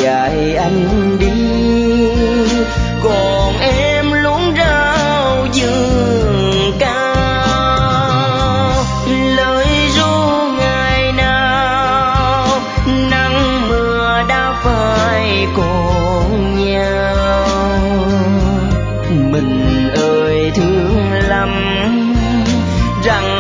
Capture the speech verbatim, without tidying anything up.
dài anh đi, còn em luôn rao giường cao. Lời ru ngày nào nắng mưa đã phải cùng nhau. Mình ơi thương lắm rằng